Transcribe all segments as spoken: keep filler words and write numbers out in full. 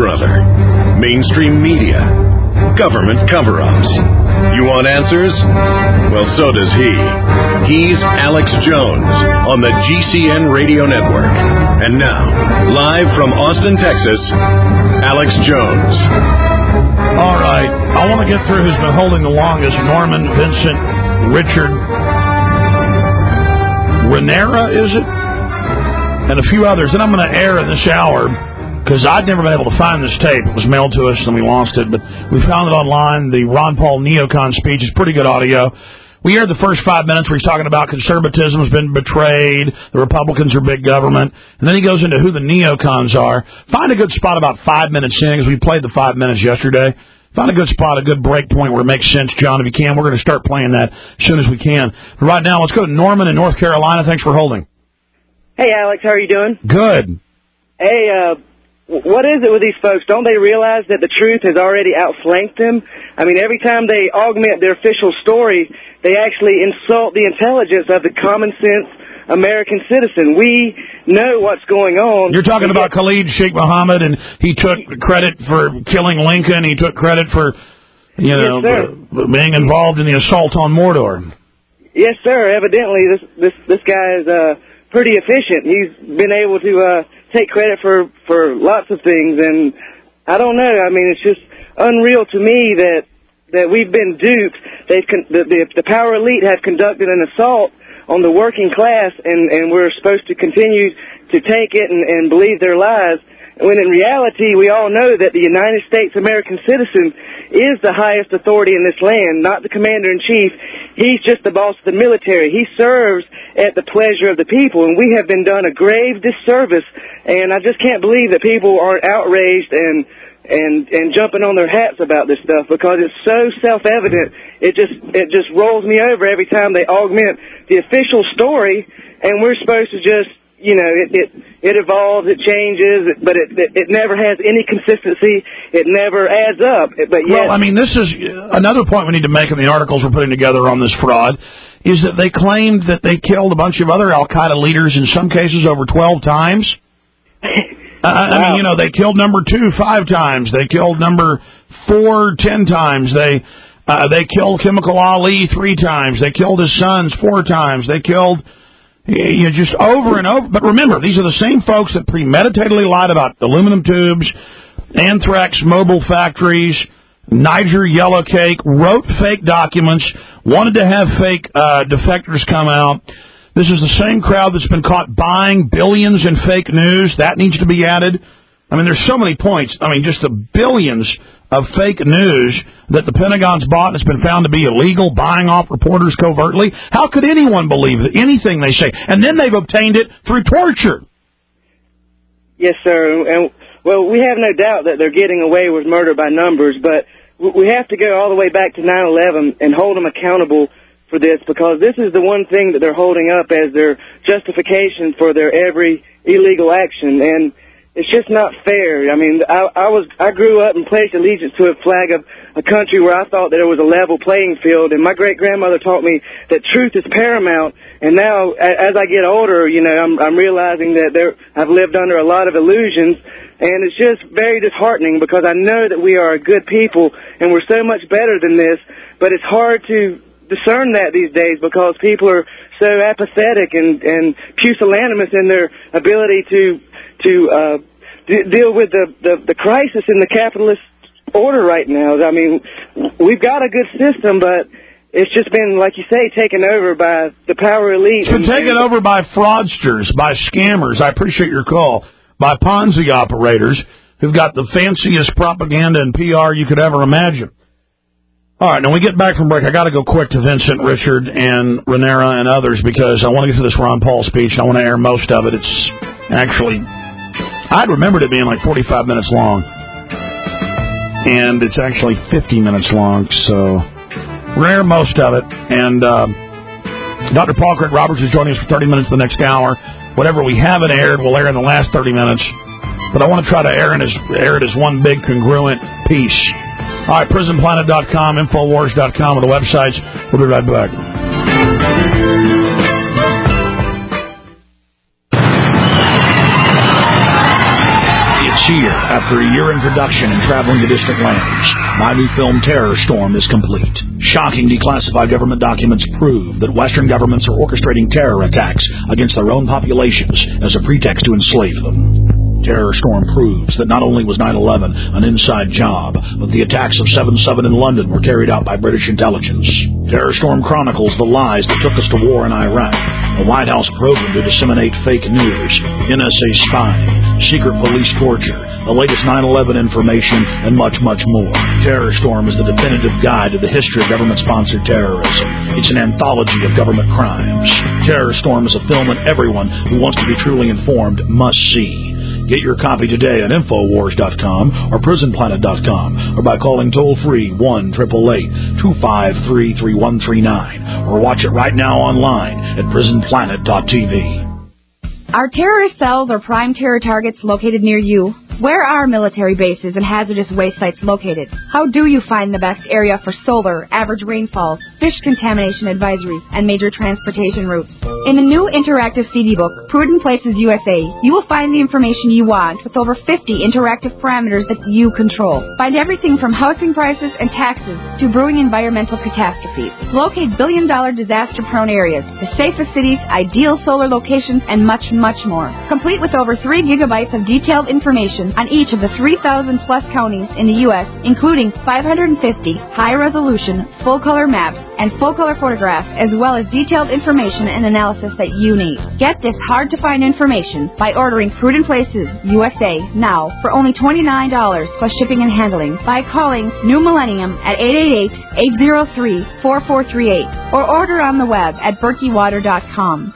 brother? Mainstream media? Government cover-ups? You want answers? Well, so does he. He's Alex Jones on the G C N Radio Network. And now, live from Austin, Texas, Alex Jones. All right. I want to get through who's been holding the longest. Norman, Vincent, Richard, Renera, is it? And a few others. And I'm going to air in this hour, because I'd never been able to find this tape. It was mailed to us and we lost it, but we found it online. The Ron Paul neocon speech is pretty good audio. We aired the first five minutes where he's talking about conservatism has been betrayed, the Republicans are big government, and then he goes into who the neocons are. Find a good spot about five minutes in, because we played the five minutes yesterday. Find a good spot, a good break point where it makes sense, John. If you can, we're going to start playing that as soon as we can. But right now, let's go to Norman in North Carolina. Thanks for holding. Hey, Alex, how are you doing? Good. Hey, uh, what is it with these folks? Don't they realize that the truth has already outflanked them? I mean, every time they augment their official story, they actually insult the intelligence of the common sense American citizen. We know what's going on. You're talking about Khalid Sheikh Mohammed, and he took credit for killing Lincoln. He took credit for, you know, yes, being involved in the assault on Mordor. Yes, sir. Evidently, this this this guy is uh, pretty efficient. He's been able to uh, take credit for, for lots of things, and I don't know. I mean, it's just unreal to me that that we've been duped. They've con- the, the the power elite have conducted an assault on the working class, and, and we're supposed to continue to take it and, and believe their lies, when in reality we all know that the United States American citizen is the highest authority in this land, not the commander-in-chief. He's just the boss of the military. He serves at the pleasure of the people, and we have been done a grave disservice, and I just can't believe that people aren't outraged and and and jumping on their hats about this stuff, because it's so self-evident. It just it just rolls me over every time they augment the official story, and we're supposed to just, you know, it it, it evolves, it changes, but it, it it never has any consistency. It never adds up. But yet, well, I mean, this is another point we need to make in the articles we're putting together on this fraud, is that they claimed that they killed a bunch of other Al-Qaeda leaders, in some cases over twelve times. Uh, I wow. mean, you know, they killed number two five times. They killed number four ten times. They uh, they killed Chemical Ali three times. They killed his sons four times. They killed, you know, just over and over. But remember, these are the same folks that premeditatedly lied about aluminum tubes, anthrax mobile factories, Niger yellow cake, wrote fake documents, wanted to have fake uh, defectors come out. This is the same crowd that's been caught buying billions in fake news. That needs to be added. I mean, there's so many points. I mean, just the billions of fake news that the Pentagon's bought and has been found to be illegal, buying off reporters covertly. How could anyone believe anything they say? And then they've obtained it through torture. Yes, sir. And, well, we have no doubt that they're getting away with murder by numbers, but we have to go all the way back to nine eleven and hold them accountable for this, because this is the one thing that they're holding up as their justification for their every illegal action, and it's just not fair. I mean, I, I was I grew up and pledged allegiance to a flag of a country where I thought that there was a level playing field, and my great-grandmother taught me that truth is paramount, and now as I get older, you know, I'm, I'm realizing that there I've lived under a lot of illusions, and it's just very disheartening, because I know that we are a good people, and we're so much better than this, but it's hard to discern that these days, because people are so apathetic and, and pusillanimous in their ability to to uh, d- deal with the, the, the crisis in the capitalist order right now. I mean, we've got a good system, but it's just been, like you say, taken over by the power elite. It's been taken over by fraudsters, by scammers. I appreciate your call. By Ponzi operators who've got the fanciest propaganda and P R you could ever imagine. All right, now we get back from break. I got to go quick to Vincent, Richard, and Renera and others, because I want to get to this Ron Paul speech. I want to air most of it. It's actually, I'd remembered it being like forty-five minutes long, and it's actually fifty minutes long, so we're going to air most of it. And uh, Doctor Paul Craig Roberts is joining us for thirty minutes the next hour. Whatever we haven't aired, we'll air in the last thirty minutes. But I want to try to air, in as, air it as one big congruent piece. All right, prison planet dot com, infowars dot com are the websites. We'll be right back. This year, after a year in production and traveling to distant lands, my new film Terror Storm is complete. Shocking declassified government documents prove that Western governments are orchestrating terror attacks against their own populations as a pretext to enslave them. Terror Storm proves that not only was nine eleven an inside job, but the attacks of seven seven in London were carried out by British intelligence. Terror Storm chronicles the lies that took us to war in Iraq, a White House program to disseminate fake news, N S A spying, secret police torture, the latest nine eleven information, and much, much more. Terror Storm is the definitive guide to the history of government-sponsored terrorism. It's an anthology of government crimes. Terror Storm is a film that everyone who wants to be truly informed must see. Get your copy today at Infowars dot com or Prison Planet dot com or by calling toll-free one eight eight eight, two five three, three one three nine or watch it right now online at Prison Planet dot T V. Are terrorist cells or prime terror targets located near you? Where are military bases and hazardous waste sites located? How do you find the best area for solar, average rainfall, fish contamination advisories, and major transportation routes? In the new interactive C D book, Prudent Places U S A, you will find the information you want with over fifty interactive parameters that you control. Find everything from housing prices and taxes to brewing environmental catastrophes. Locate billion-dollar disaster-prone areas, the safest cities, ideal solar locations, and much, much more. Complete with over three gigabytes of detailed information on each of the three thousand plus counties in the U S, including five hundred fifty high-resolution, full-color maps and full-color photographs, as well as detailed information and analysis that you need. Get this hard-to-find information by ordering Prudent Places U S A now for only twenty-nine dollars plus shipping and handling by calling New Millennium at eight eight eight, eight zero three, four four three eight or order on the web at berkey water dot com.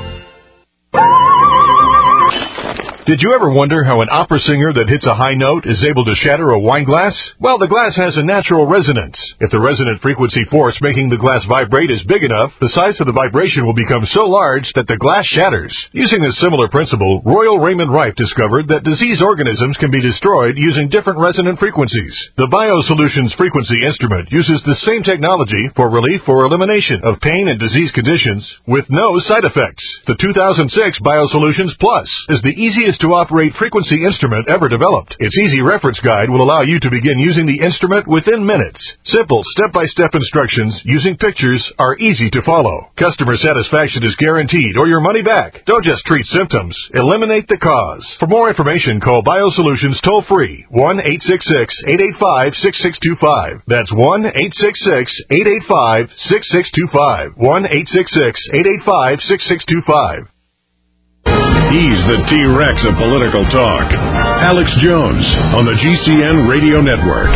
Did you ever wonder how an opera singer that hits a high note is able to shatter a wine glass? Well, the glass has a natural resonance. If the resonant frequency force making the glass vibrate is big enough, the size of the vibration will become so large that the glass shatters. Using a similar principle, Royal Raymond Rife discovered that disease organisms can be destroyed using different resonant frequencies. The BioSolutions frequency instrument uses the same technology for relief or elimination of pain and disease conditions with no side effects. The two thousand six BioSolutions Plus is the easiest to operate frequency instrument ever developed. Its easy reference guide will allow you to begin using the instrument within minutes. Simple step-by-step instructions using pictures are easy to follow. Customer satisfaction is guaranteed or your money back. Don't just treat symptoms, eliminate the cause. For more information, call BioSolutions toll-free one eight six six, eight eight five, six six two five. That's one eight six six, eight eight five, six six two five. one eight six six, eight eight five, six six two five. He's the T-Rex of political talk. Alex Jones on the G C N Radio Network.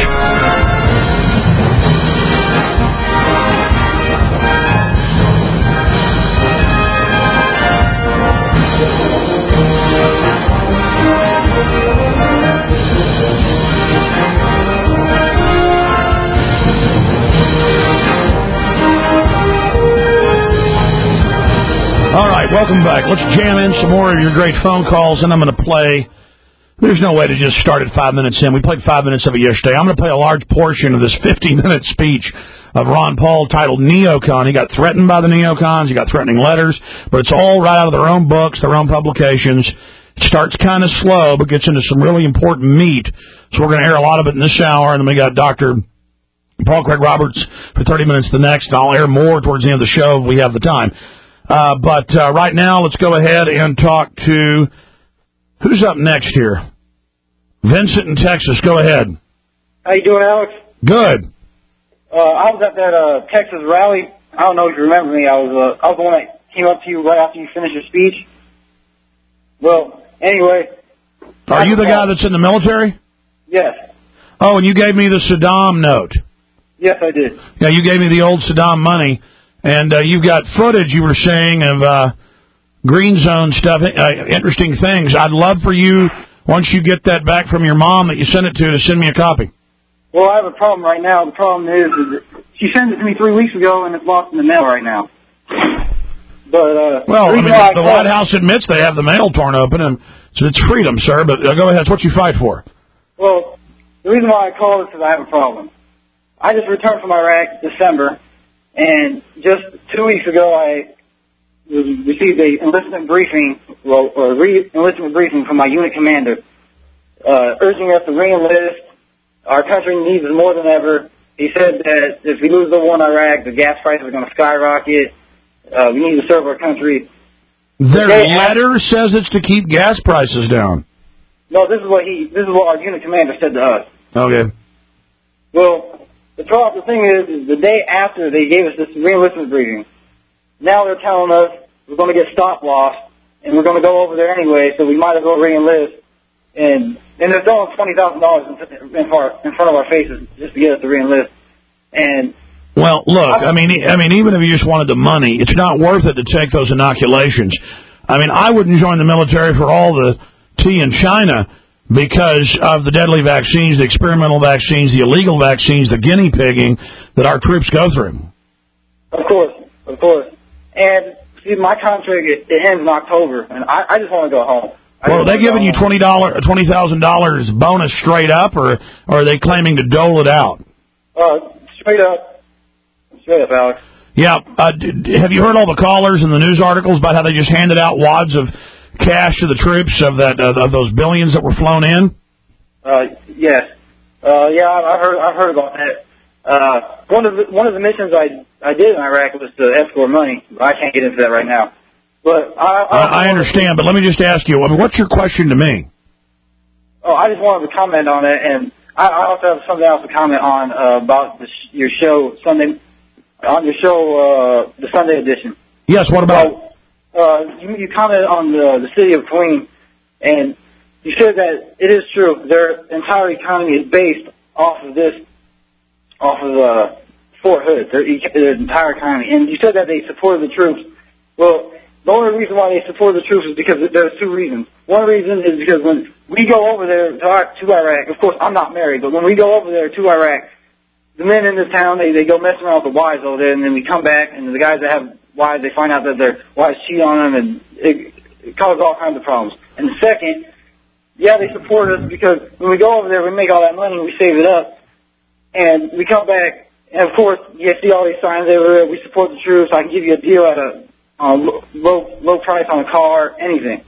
All right, welcome back. Let's jam in some more of your great phone calls, and I'm going to play. There's no way to just start at five minutes in. We played five minutes of it yesterday. I'm going to play a large portion of this fifty-minute speech of Ron Paul titled Neocon. He got threatened by the neocons. He got threatening letters, but it's all right out of their own books, their own publications. It starts kind of slow, but gets into some really important meat. So we're going to air a lot of it in this hour, and then we got Doctor Paul Craig Roberts for thirty minutes the next, and I'll air more towards the end of the show if we have the time. Uh, but uh, right now, let's go ahead and talk to, who's up next here? Vincent in Texas. Go ahead. How you doing, Alex? Good. Uh, I was at that uh, Texas rally. I don't know if you remember me. I was uh, I was the one that came up to you right after you finished your speech. Well, anyway. Are you the guy that's in the military? Yes. Oh, and you gave me the Saddam note. Yes, I did. Yeah, you gave me the old Saddam money. And uh, you've got footage, you were saying, of uh, green zone stuff, uh, interesting things. I'd love for you, once you get that back from your mom that you sent it to, to send me a copy. Well, I have a problem right now. The problem is, is that she sent it to me three weeks ago, and it's lost in the mail right now. But uh, Well, I mean, I the White House admits they have the mail torn open, and so it's freedom, sir, but uh, go ahead. It's what you fight for. Well, the reason why I called is because I have a problem. I just returned from Iraq in December. And just two weeks ago, I received a enlistment briefing, well, or re-enlistment briefing from my unit commander. uh, urging us to re-enlist. Our country needs it more than ever. He said that if we lose the war in Iraq, the gas prices are going to skyrocket. Uh, we need to serve our country. Their They letter asked, says it's to keep gas prices down. No, this is what he. This is what our unit commander said to us. Okay. Well, the problem, the thing is, is the day after they gave us this re-enlistment briefing, now they're telling us we're going to get stop loss and we're going to go over there anyway, so we might as well re-enlist. And and they're throwing twenty thousand dollars in front of our faces just to get us to re-enlist. And well, look, I mean, I mean, even if you just wanted the money, it's not worth it to take those inoculations. I mean, I wouldn't join the military for all the tea in China because of the deadly vaccines, the experimental vaccines, the illegal vaccines, the guinea pigging that our troops go through. Of course, of course. And see, my contract it, it ends in October, and I, I just want to go home. I well, are they giving you twenty dollars, twenty thousand dollars bonus straight up, or, or are they claiming to dole it out? Uh, straight up. Straight up, Alex. Yeah. Uh, d- have you heard all the callers and the news articles about how they just handed out wads of cash to the troops of that uh, of those billions that were flown in? Uh, yes. Uh, yeah, I've heard. I've heard about that. Uh, one of the one of the missions I I did in Iraq was to escort money. But I can't get into that right now. But I I, I understand. But let me just ask you, I mean, what's your question to me? Oh, I just wanted to comment on it, and I, I also have something else to comment on uh, about the sh- your show Sunday. On your show, uh, the Sunday edition. Yes, what about? Uh, uh, you, you commented on the, the city of Queen, and you said that it is true. Their entire economy is based off of this, off of uh, Fort Hood, their, their entire economy. And you said that they supported the troops. Well, the only reason why they supported the troops is because there's two reasons. One reason is because when we go over there to, to Iraq, of course, I'm not married, but when we go over there to Iraq, the men in this town, they, they go mess around with the wives over there, and then we come back, and the guys that have wives, they find out that their wives cheat on them, and it, it causes all kinds of problems. And the second, yeah, they support us because when we go over there, we make all that money, we save it up, and we come back, and of course, you see all these signs everywhere, we support the troops, I can give you a deal at a, a low, low price on a car, anything.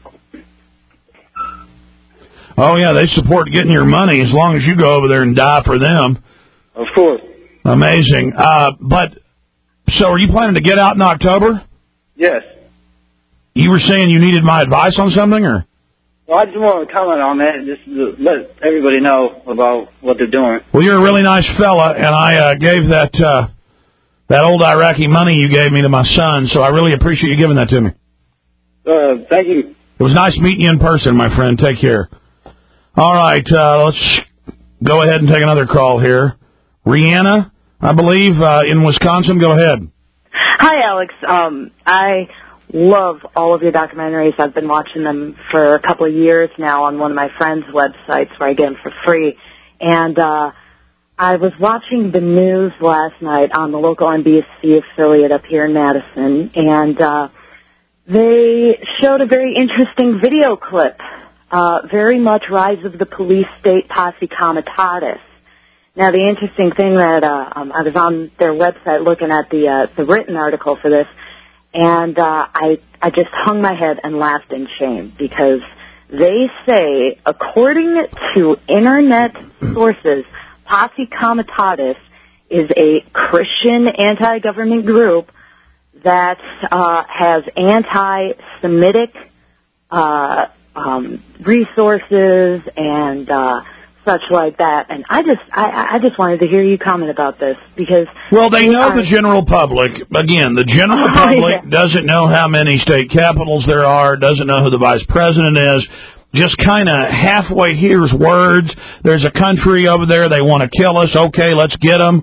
Oh, yeah, they support getting your money as long as you go over there and die for them. Of course. Amazing. Uh, but, so are you planning to get out in October? Yes. You were saying you needed my advice on something, or? Well, I just wanted to comment on that, just to let everybody know about what they're doing. Well, you're a really nice fella, and I uh, gave that uh, that old Iraqi money you gave me to my son, so I really appreciate you giving that to me. Uh, thank you. It was nice meeting you in person, my friend. Take care. All right, uh, let's go ahead and take another call here. Rihanna, I believe, uh, in Wisconsin. Go ahead. Hi, Alex. Um, I love all of your documentaries. I've been watching them for a couple of years now on one of my friends' websites where I get them for free. And uh, I was watching the news last night on the local N B C affiliate up here in Madison, and uh, they showed a very interesting video clip, uh, very much Rise of the Police State Posse Comitatus. Now, the interesting thing that uh, um, I was on their website looking at the uh, the written article for this, and uh, I I just hung my head and laughed in shame because they say, according to internet sources, Posse Comitatus is a Christian anti-government group that uh, has anti-Semitic uh, um, resources and uh, such like that, and I just I, I just wanted to hear you comment about this because well, they know are, the general public. Again, the general oh, public yeah. doesn't know how many state capitals there are, doesn't know who the vice president is. Just kind of halfway hears words. There's a country over there. They want to kill us. Okay, let's get them.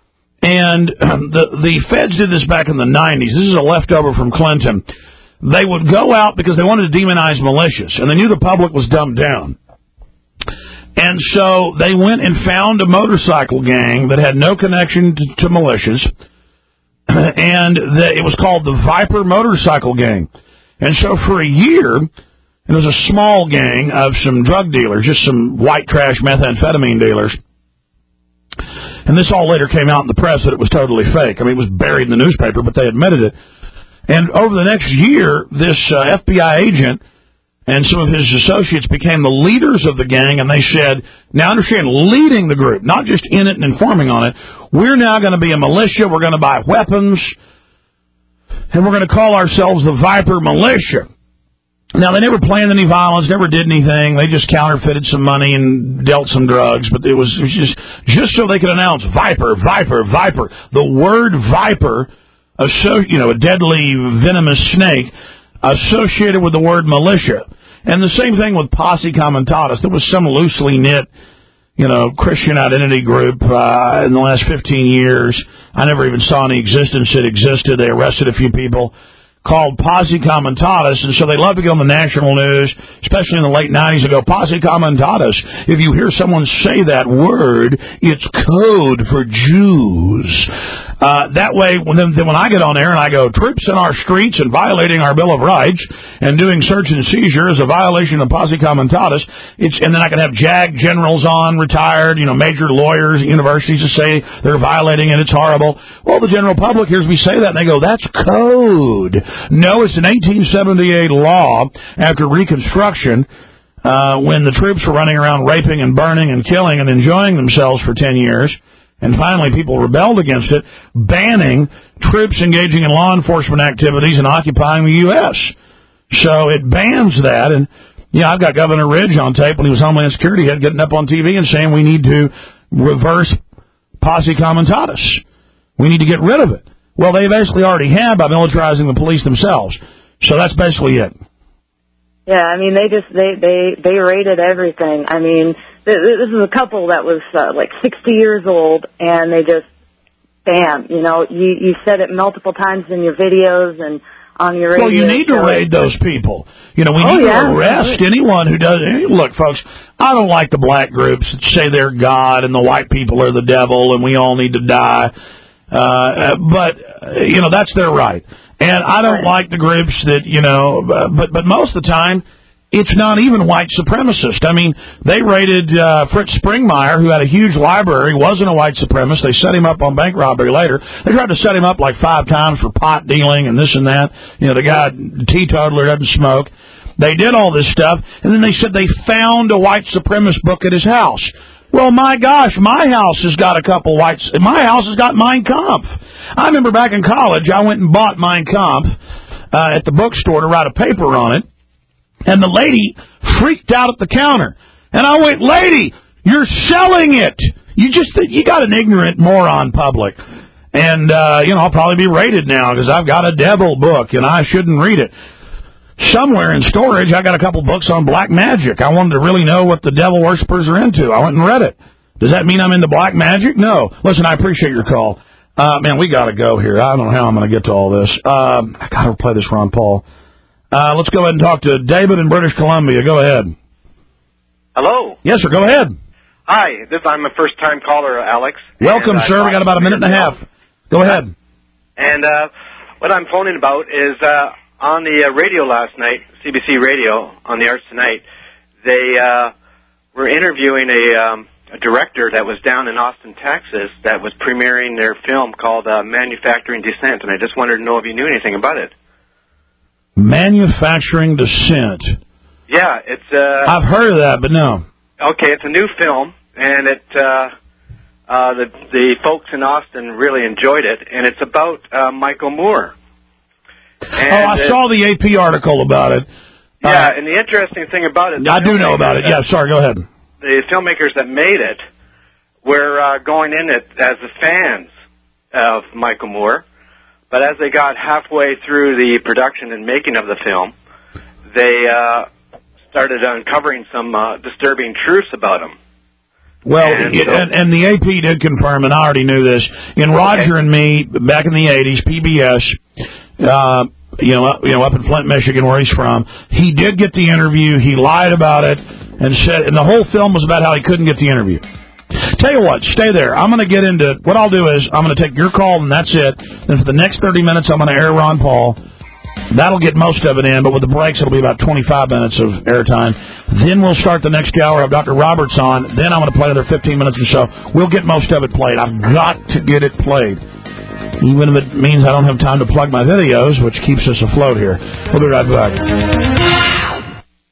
And um, the the feds did this back in the nineties. This is a leftover from Clinton. They would go out because they wanted to demonize militias, and they knew the public was dumbed down. And so they went and found a motorcycle gang that had no connection to, to militias, and the, it was called the Viper Motorcycle Gang. And so for a year, it was a small gang of some drug dealers, just some white trash methamphetamine dealers. And this all later came out in the press that it was totally fake. I mean, it was buried in the newspaper, but they admitted it. And over the next year, this uh, F B I agent and some of his associates became the leaders of the gang, and they said, now understand, leading the group, not just in it and informing on it, we're now going to be a militia, we're going to buy weapons, and we're going to call ourselves the Viper Militia. Now, they never planned any violence, never did anything. They just counterfeited some money and dealt some drugs, but it was, it was just just so they could announce Viper, Viper, Viper. The word Viper, you know, a deadly venomous snake, associated with the word militia. And the same thing with Posse Comitatus. There was some loosely knit, you know, Christian identity group uh, in the last fifteen years. I never even saw any existence. It existed. They arrested a few people, called Posse Comitatus, and so they love to go on the national news, especially in the late nineties, and go, Posse Comitatus. If you hear someone say that word, it's code for Jews. Uh, that way, when, then when I get on there and I go, troops in our streets and violating our Bill of Rights and doing search and seizure is a violation of Posse Comitatus, it's, and then I can have JAG generals on, retired, you know, major lawyers at universities to say they're violating it, it's horrible. Well, the general public hears me say that, and they go, that's code. No, it's an eighteen seventy-eight law after Reconstruction, uh, when the troops were running around raping and burning and killing and enjoying themselves for ten years. And finally, people rebelled against it, banning troops engaging in law enforcement activities and occupying the U S So it bans that. And, yeah, I've got Governor Ridge on tape when he was Homeland Security head getting up on T V and saying we need to reverse Posse Comitatus. We need to get rid of it. Well, they basically already have by militarizing the police themselves. So that's basically it. Yeah, I mean, they just, they, they, they raided everything. I mean, this is a couple that was uh, like sixty years old, and they just, bam, you know, you, you said it multiple times in your videos and on your radio. Well, you need to raid those people. You know, we oh, need yeah. to arrest anyone who does. Look, folks, I don't like the black groups that say they're God and the white people are the devil and we all need to die. Uh, but, uh, you know, that's their right. And I don't right. like the groups that, you know, uh, but, but most of the time, it's not even white supremacist. I mean, they raided uh, Fritz Springmeier, who had a huge library, wasn't a white supremacist. They set him up on bank robbery later. They tried to set him up like five times for pot dealing and this and that. You know, the guy, teetotaler, doesn't smoke. They did all this stuff, and then they said they found a white supremacist book at his house. Well, my gosh, my house has got a couple whites. My house has got Mein Kampf. I remember back in college, I went and bought Mein Kampf uh, at the bookstore to write a paper on it. And the lady freaked out at the counter. And I went, lady, you're selling it. You just, you got an ignorant moron public. And, uh, you know, I'll probably be raided now because I've got a devil book and I shouldn't read it. Somewhere in storage, I got a couple books on black magic. I wanted to really know what the devil worshippers are into. I went and read it. Does that mean I'm into black magic? No. Listen, I appreciate your call. Uh, man, we got to go here. I don't know how I'm going to get to all this. Um, I got to play this Ron Paul. Uh, let's go ahead and talk to David in British Columbia. Go ahead. Hello. Yes, sir. Go ahead. Hi. This I'm a first-time caller, Alex. Welcome, sir. We got about a minute and a half. Go ahead. And uh, what I'm phoning about is uh, on the uh, radio last night, C B C Radio, on the Arts Tonight, they uh, were interviewing a, um, a director that was down in Austin, Texas, that was premiering their film called uh, Manufacturing Descent, and I just wanted to know if you knew anything about it. Manufacturing Descent. Yeah, it's... Uh, I've heard of that, but no. Okay, it's a new film, and it uh, uh, the the folks in Austin really enjoyed it, and it's about uh, Michael Moore. And oh, I it, saw the A P article about it. Yeah, uh, and the interesting thing about it... I do know about it. Yeah, sorry, go ahead. The filmmakers that made it were uh, going in it as the fans of Michael Moore. But as they got halfway through the production and making of the film, they uh, started uncovering some uh, disturbing truths about him. Well, and, it, so, and, and the A P did confirm, and I already knew this. In Roger okay. and Me, back in the eighties, P B S, uh, you know, up, you know, up in Flint, Michigan, where he's from, he did get the interview. He lied about it, and said, and the whole film was about how he couldn't get the interview. Tell you what, stay there. I'm going to get into, what I'll do is, I'm going to take your call, and that's it. Then for the next thirty minutes, I'm going to air Ron Paul. That'll get most of it in, but with the breaks, it'll be about twenty-five minutes of airtime. Then we'll start the next hour. I've Doctor Roberts on. Then I'm going to play another fifteen minutes or so. We'll get most of it played. I've got to get it played. Even if it means I don't have time to plug my videos, which keeps us afloat here. We'll be right back.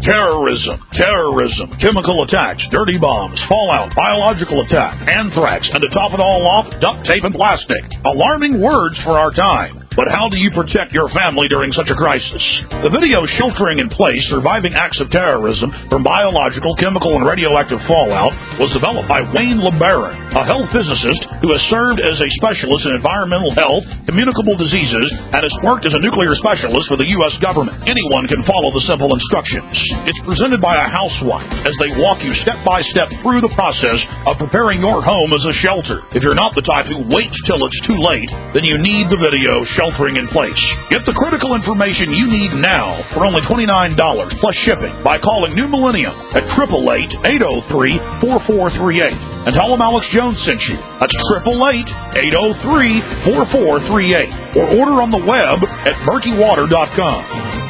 Terrorism, terrorism, chemical attacks, dirty bombs, fallout, biological attack, anthrax, and to top it all off, duct tape and plastic. Alarming words for our time. But how do you protect your family during such a crisis? The video Sheltering in Place, Surviving Acts of Terrorism from Biological, Chemical, and Radioactive Fallout was developed by Wayne LeBaron, a health physicist who has served as a specialist in environmental health, communicable diseases, and has worked as a nuclear specialist for the U S government. Anyone can follow the simple instructions. It's presented by a housewife as they walk you step by step through the process of preparing your home as a shelter. If you're not the type who waits till it's too late, then you need the video Sheltering in Place. Get the critical information you need now for only twenty-nine dollars plus shipping by calling New Millennium at eight eight eight, eight oh three, four four three eight and tell them Alex Jones sent you. That's eight eight eight, eight oh three, four four three eight or order on the web at murky water dot com.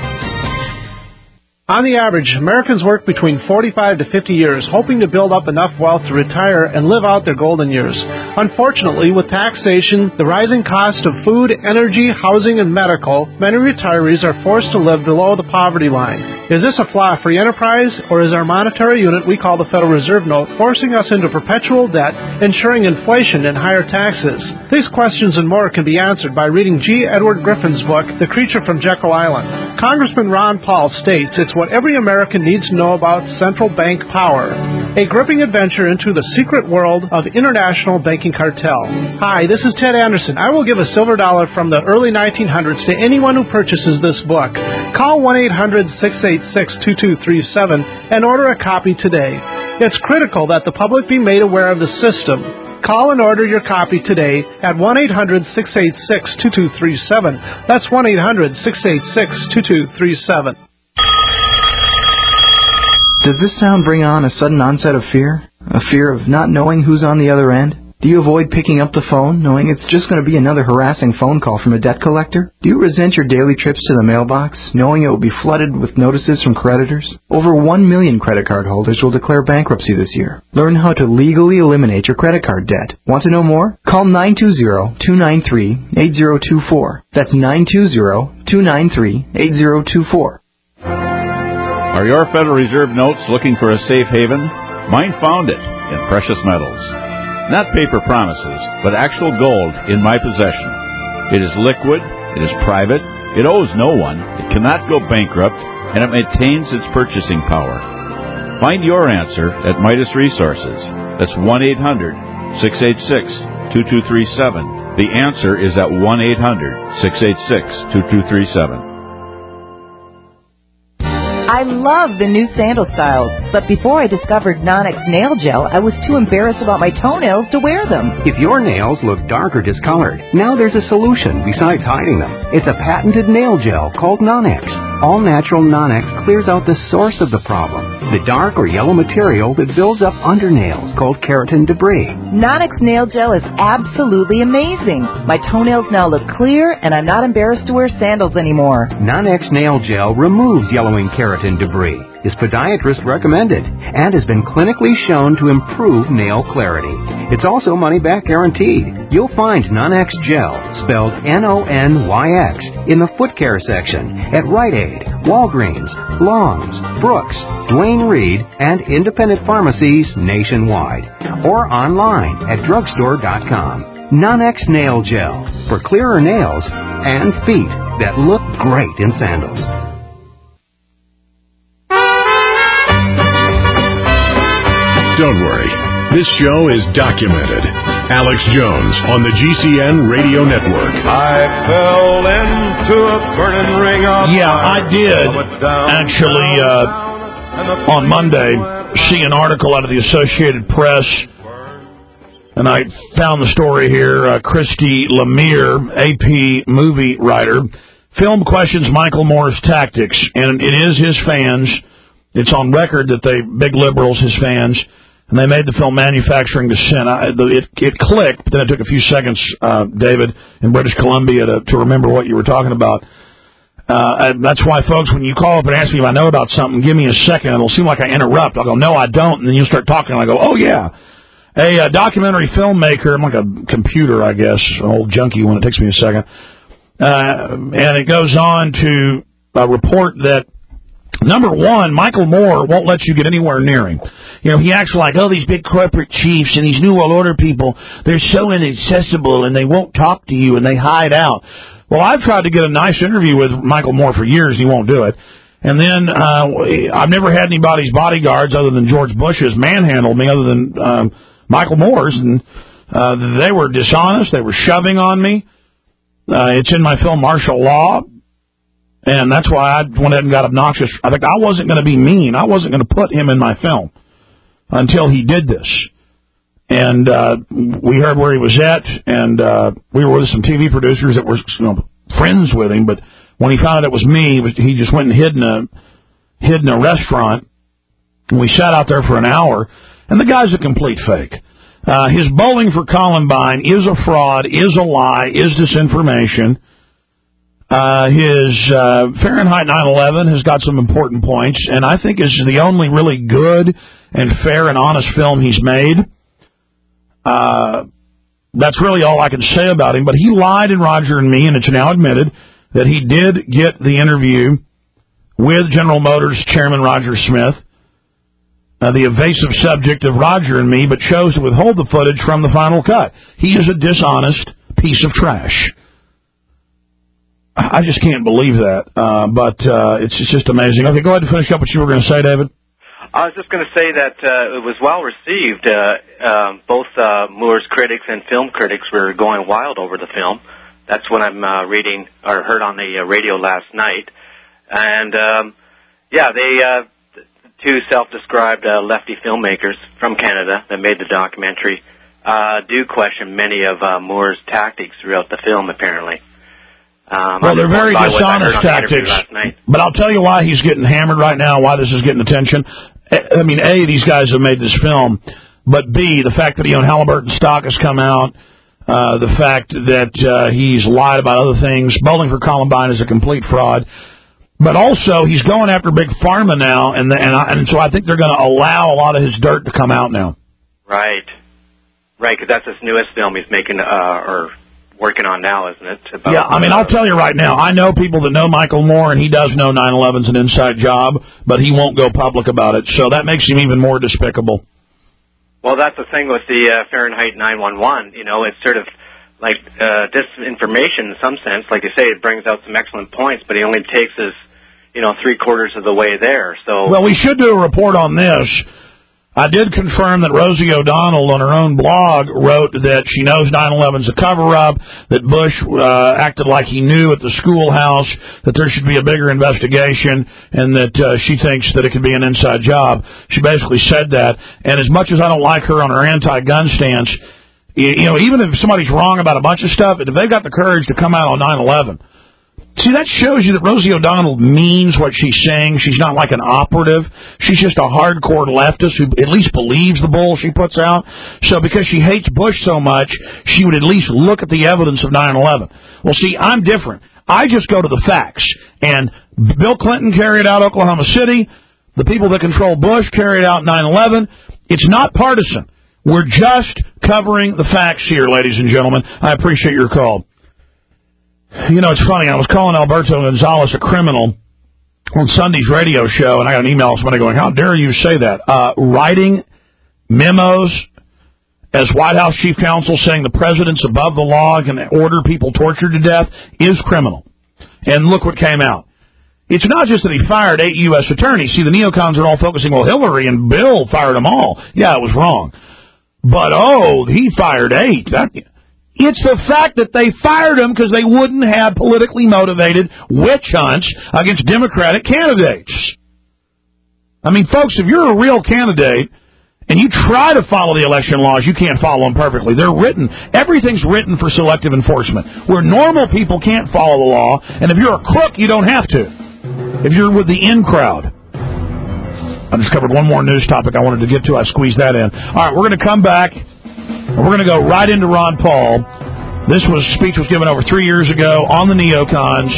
On the average, Americans work between forty-five to fifty years, hoping to build up enough wealth to retire and live out their golden years. Unfortunately, with taxation, the rising cost of food, energy, housing, and medical, many retirees are forced to live below the poverty line. Is this a flaw free enterprise, or is our monetary unit we call the Federal Reserve Note forcing us into perpetual debt, ensuring inflation and higher taxes? These questions and more can be answered by reading G. Edward Griffin's book, The Creature from Jekyll Island. Congressman Ron Paul states it's what every American needs to know about central bank power. A gripping adventure into the secret world of international banking cartel. Hi, this is Ted Anderson. I will give a silver dollar from the early nineteen hundreds to anyone who purchases this book. Call one eight hundred, six eight six, two two three seven and order a copy today. It's critical that the public be made aware of the system. Call and order your copy today at one eight hundred, six eight six, two two three seven. That's one eight hundred, six eight six, two two three seven. Does this sound bring on a sudden onset of fear? A fear of not knowing who's on the other end? Do you avoid picking up the phone, knowing it's just going to be another harassing phone call from a debt collector? Do you resent your daily trips to the mailbox, knowing it will be flooded with notices from creditors? Over one million credit card holders will declare bankruptcy this year. Learn how to legally eliminate your credit card debt. Want to know more? Call nine two zero, two nine three, eight zero two four. That's nine two zero, two nine three, eight zero two four. Are your Federal Reserve notes looking for a safe haven? Mine found it in precious metals. Not paper promises, but actual gold in my possession. It is liquid, it is private, it owes no one, it cannot go bankrupt, and it maintains its purchasing power. Find your answer at Midas Resources. That's one eight hundred, six eight six, two two three seven. The answer is at one eight hundred, six eight six, two two three seven. I love the new sandal styles, but before I discovered Nonex Nail Gel, I was too embarrassed about my toenails to wear them. If your nails look dark or discolored, now there's a solution besides hiding them. It's a patented nail gel called Nonex. All-natural Nonex clears out the source of the problem, the dark or yellow material that builds up under nails called keratin debris. Nonex Nail Gel is absolutely amazing. My toenails now look clear, and I'm not embarrassed to wear sandals anymore. Nonex Nail Gel removes yellowing keratin debris, is podiatrist recommended, and has been clinically shown to improve nail clarity. It's also money-back guaranteed. You'll find Nonex Gel, spelled N O N Y X, in the foot care section at Rite Aid, Walgreens, Long's, Brooks, Duane Reade, and independent pharmacies nationwide, or online at drugstore dot com. Nonex Nail Gel, for clearer nails and feet that look great in sandals. Don't worry, this show is documented. Alex Jones on the G C N Radio Network. I fell into a burning ring of Yeah, I did actually uh, on Monday see an article out of the Associated Press, and I found the story here. Uh, Christy Lemire, A P movie writer, film questions Michael Moore's tactics, and it is his fans. It's on record that they, big liberals, his fans, and they made the film Manufacturing Dissent. I, the, it, it clicked, but then it took a few seconds, uh, David, in British Columbia to, to remember what you were talking about. Uh, that's why, folks, when you call up and ask me if I know about something, give me a second. It'll seem like I interrupt. I'll go, no, I don't, and then you'll start talking, and I go, oh, yeah. A, a documentary filmmaker, I'm like a computer, I guess, an old junkie when it takes me a second, uh, and it goes on to uh, report that Number one, Michael Moore won't let you get anywhere near him. You know, he acts like, oh, these big corporate chiefs and these New World Order people, they're so inaccessible and they won't talk to you and they hide out. Well, I've tried to get a nice interview with Michael Moore for years, and he won't do it. And then uh, I've never had anybody's bodyguards other than George Bush's manhandle me other than um, Michael Moore's, and uh, they were dishonest. They were shoving on me. Uh, it's in my film Martial Law. And that's why I went ahead and got obnoxious. I think I wasn't going to be mean. I wasn't going to put him in my film until he did this. And uh, we heard where he was at, and uh, we were with some T V producers that were, you know, friends with him. But when he found out it was me, he just went and hid in a hid in a restaurant. And we sat out there for an hour, and the guy's a complete fake. Uh, his Bowling for Columbine is a fraud, is a lie, is disinformation. Uh, his uh, Fahrenheit nine eleven has got some important points, and I think is the only really good and fair and honest film he's made. Uh, that's really all I can say about him, but he lied in Roger and Me, and it's now admitted that he did get the interview with General Motors Chairman Roger Smith, uh, the evasive subject of Roger and Me, but chose to withhold the footage from the final cut. He is a dishonest piece of trash. I just can't believe that, uh, but uh, it's, it's just amazing. Okay, go ahead and finish up what you were going to say, David. I was just going to say that uh, it was well received. Uh, um, both uh, Moore's critics and film critics were going wild over the film. That's what I'm uh, reading or heard on the uh, radio last night. And, um, yeah, they uh, the two self-described uh, lefty filmmakers from Canada that made the documentary uh, do question many of uh, Moore's tactics throughout the film, apparently. Um, well, they're very dishonest tactics, but I'll tell you why he's getting hammered right now, why this is getting attention. I mean, A, these guys have made this film, but B, the fact that he owned Halliburton stock has come out, uh, the fact that uh, he's lied about other things. Bowling for Columbine is a complete fraud. But also, he's going after Big Pharma now, and, the, and, I, and so I think they're going to allow a lot of his dirt to come out now. Right. Right, because that's his newest film he's making, uh, or... working on now, isn't it? About, yeah, I mean, I'll tell you right now, I know people that know Michael Moore, and he does know nine eleven's an inside job, but he won't go public about it, so that makes him even more despicable. Well, that's the thing with the uh, Fahrenheit nine eleven, you know, it's sort of like uh, disinformation in some sense. Like you say, it brings out some excellent points, but he only takes us, you know, three quarters of the way there. So, well, we should do a report on this. I did confirm that Rosie O'Donnell on her own blog wrote that she knows nine eleven's a cover-up, that Bush uh, acted like he knew at the schoolhouse, that there should be a bigger investigation, and that uh, she thinks that it could be an inside job. She basically said that. And as much as I don't like her on her anti-gun stance, you know, even if somebody's wrong about a bunch of stuff, if they've got the courage to come out on nine eleven, see, that shows you that Rosie O'Donnell means what she's saying. She's not like an operative. She's just a hardcore leftist who at least believes the bull she puts out. So because she hates Bush so much, she would at least look at the evidence of nine eleven. Well, see, I'm different. I just go to the facts. And Bill Clinton carried out Oklahoma City. The people that control Bush carried out nine eleven. It's not partisan. We're just covering the facts here, ladies and gentlemen. I appreciate your call. You know, it's funny. I was calling Alberto Gonzalez a criminal on Sunday's radio show, and I got an email from somebody going, how dare you say that? Uh, writing memos as White House chief counsel saying the president's above the law and can order people tortured to death is criminal. And look what came out. It's not just that he fired eight U S attorneys. See, the neocons are all focusing, well, Hillary and Bill fired them all. Yeah, it was wrong. But, oh, he fired eight. That... It's the fact that they fired him because they wouldn't have politically motivated witch hunts against Democratic candidates. I mean, folks, if you're a real candidate and you try to follow the election laws, you can't follow them perfectly. They're written. Everything's written for selective enforcement. Where normal people can't follow the law, and if you're a crook, you don't have to. If you're with the in crowd. I discovered one more news topic I wanted to get to. I squeezed that in. All right, we're going to come back. We're going to go right into Ron Paul. This was speech was given over three years ago on the neocons,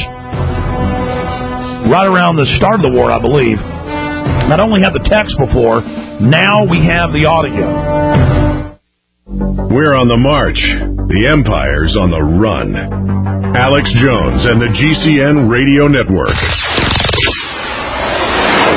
right around the start of the war, I believe. Not only had the text before, now we have the audio. We're on the march. The empire's on the run. Alex Jones and the G C N Radio Network.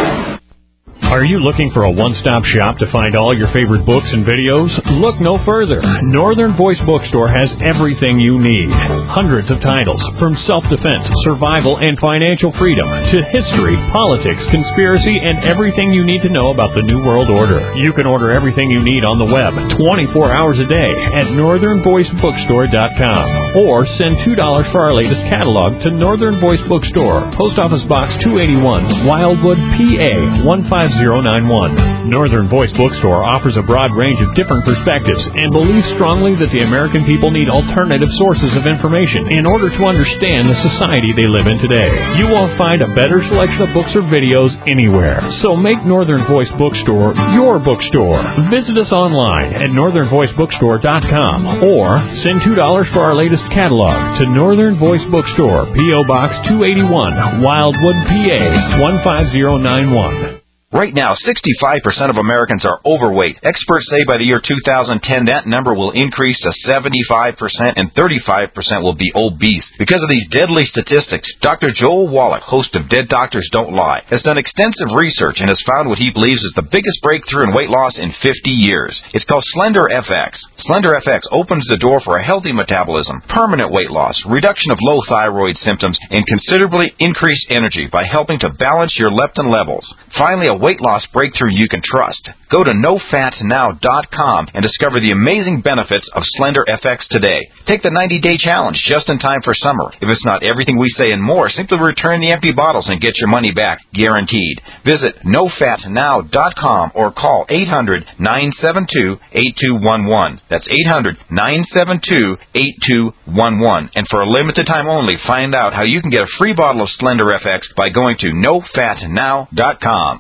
Are you looking for a one-stop shop to find all your favorite books and videos? Look no further. Northern Voice Bookstore has everything you need. Hundreds of titles, from self-defense, survival, and financial freedom, to history, politics, conspiracy, and everything you need to know about the New World Order. You can order everything you need on the web twenty-four hours a day at northern voice bookstore dot com, or send two dollars for our latest catalog to Northern Voice Bookstore, Post Office Box two eighty-one, Wildwood, P A one five zero nine one. Northern Voice Bookstore offers a broad range of different perspectives and believes strongly that the American people need alternative sources of information in order to understand the society they live in today. You won't find a better selection of books or videos anywhere. So make Northern Voice Bookstore your bookstore. Visit us online at northern voice bookstore dot com or send two dollars for our latest catalog to Northern Voice Bookstore, P O. Box two eighty-one, Wildwood, P A one five zero nine one. Right now, sixty-five percent of Americans are overweight. Experts say by the year two thousand ten, that number will increase to seventy-five percent and thirty-five percent will be obese. Because of these deadly statistics, Doctor Joel Wallach, host of Dead Doctors Don't Lie, has done extensive research and has found what he believes is the biggest breakthrough in weight loss in fifty years. It's called Slender F X. Slender F X opens the door for a healthy metabolism, permanent weight loss, reduction of low thyroid symptoms, and considerably increased energy by helping to balance your leptin levels. Finally, a weight loss breakthrough you can trust. Go to no fat now dot com and discover the amazing benefits of Slender F X today. Take the ninety-day challenge just in time for summer. If it's not everything we say and more, simply return the empty bottles and get your money back, guaranteed. Visit no fat now dot com or call eight hundred, nine seven two, eight two one one. That's eight hundred, nine seven two, eight two one one. And for a limited time only, find out how you can get a free bottle of Slender F X by going to no fat now dot com.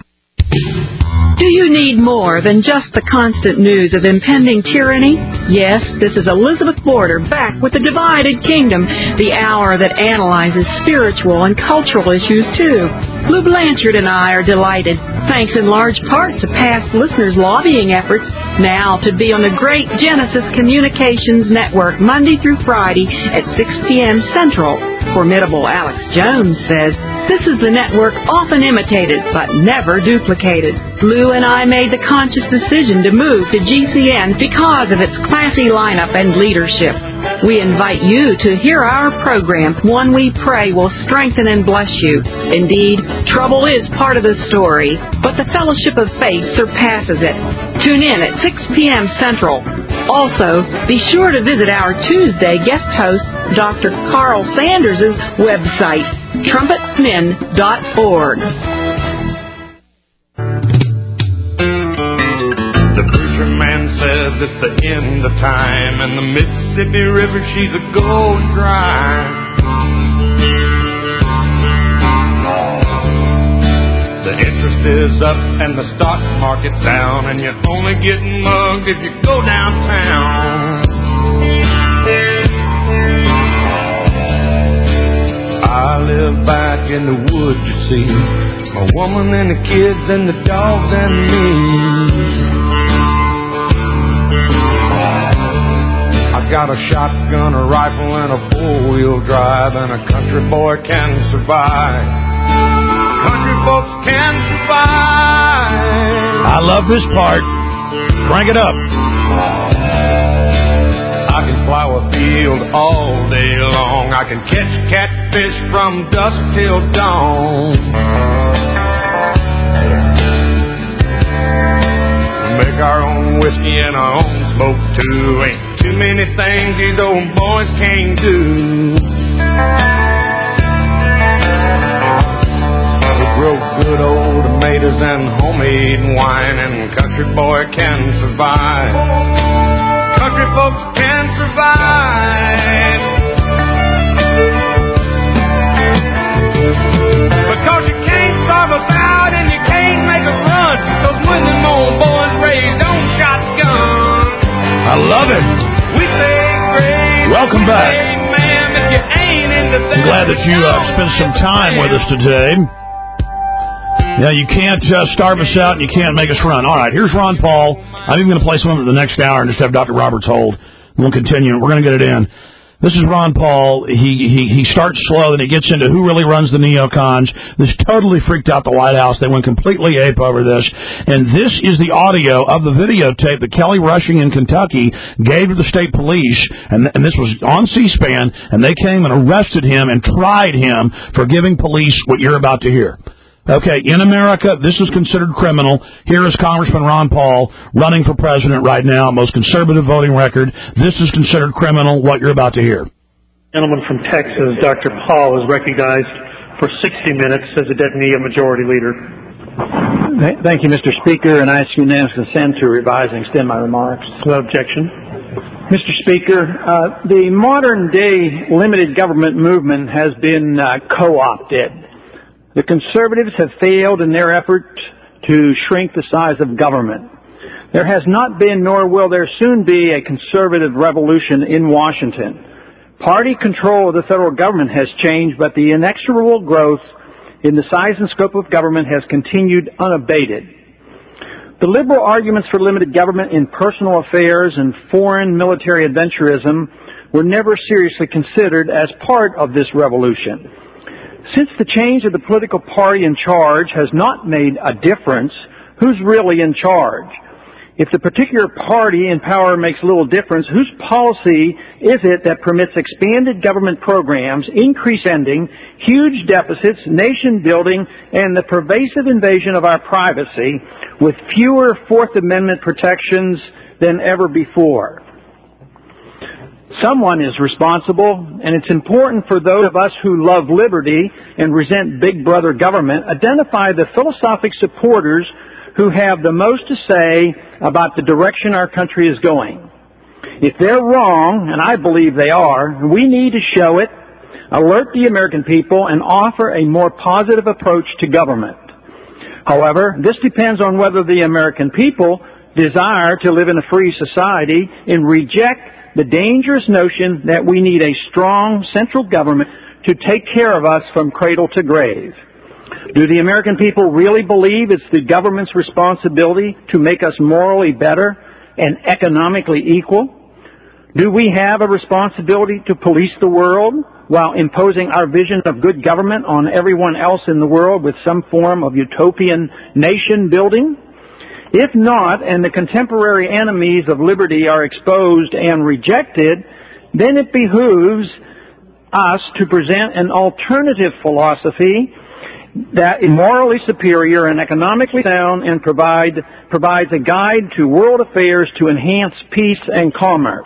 Do you need more than just the constant news of impending tyranny? Yes, this is Elizabeth Border back with The Divided Kingdom, the hour that analyzes spiritual and cultural issues too. Lou Blanchard and I are delighted, thanks in large part to past listeners' lobbying efforts, now to be on the great Genesis Communications Network Monday through Friday at six p.m. Central. Formidable Alex Jones says, this is the network often imitated but never duplicated. Lou and I made the conscious decision to move to G C N because of its classy lineup and leadership. We invite you to hear our program, one we pray will strengthen and bless you. Indeed, trouble is part of the story, but the fellowship of faith surpasses it. Tune in at six p.m. Central. Also, be sure to visit our Tuesday guest host, Doctor Carl Sanders' website, trumpet men dot org. The preacher man says it's the end of time, and the Mississippi River, she's a going dry. The interest is up and the stock market's down, and you're only getting mugged if you go downtown. I live back in the woods, you see, my woman and the kids and the dogs and me. I got a shotgun, a rifle, and a four-wheel drive, and a country boy can survive. Country folks can survive. I love this part. Crank it up. I can plow a field all day long. I can catch catfish from dusk till dawn. Make our own whiskey and our own smoke too. Ain't too many things these old boys can't do. We grow good old tomatoes and homemade wine, and country boy can survive. Country folks can survive. Because you can't starve us out and you can't make us run. Those when them old boys raised on shotgun. I love it. We say great. Welcome back. Amen, if you ain't into that. I'm glad that you uh, spent some time with us today. Yeah, you can't uh, starve us out and you can't make us run. All right, here's Ron Paul. I'm even going to play some of it the next hour and just have Doctor Roberts hold. We'll continue. We're going to get it in. This is Ron Paul. He, he he starts slow, and he gets into who really runs the neocons. This totally freaked out the White House. They went completely ape over this. And this is the audio of the videotape that Kelly Rushing in Kentucky gave to the state police, and, and this was on C-SPAN, and they came and arrested him and tried him for giving police what you're about to hear. Okay, in America, this is considered criminal. Here is Congressman Ron Paul running for president right now, most conservative voting record. This is considered criminal, what you're about to hear. Gentleman from Texas, Doctor Paul, is recognized for sixty minutes as a deputy majority leader. Thank you, Mister Speaker, and I ask unanimous consent to revise and extend my remarks. Without objection. Mister Speaker, uh, the modern-day limited government movement has been uh, co-opted. The conservatives have failed in their effort to shrink the size of government. There has not been, nor will there soon be, a conservative revolution in Washington. Party control of the federal government has changed, but the inexorable growth in the size and scope of government has continued unabated. The liberal arguments for limited government in personal affairs and foreign military adventurism were never seriously considered as part of this revolution. Since the change of the political party in charge has not made a difference, who's really in charge? If the particular party in power makes little difference, whose policy is it that permits expanded government programs, increased spending, huge deficits, nation building, and the pervasive invasion of our privacy with fewer Fourth Amendment protections than ever before? Someone is responsible, and it's important for those of us who love liberty and resent big brother government, identify the philosophic supporters who have the most to say about the direction our country is going. If they're wrong, and I believe they are, we need to show it, alert the American people, and offer a more positive approach to government. However, this depends on whether the American people desire to live in a free society and reject the dangerous notion that we need a strong central government to take care of us from cradle to grave. Do the American people really believe it's the government's responsibility to make us morally better and economically equal? Do we have a responsibility to police the world while imposing our vision of good government on everyone else in the world with some form of utopian nation building? If not, and the contemporary enemies of liberty are exposed and rejected, then it behooves us to present an alternative philosophy that is morally superior and economically sound and provide, provides a guide to world affairs to enhance peace and commerce.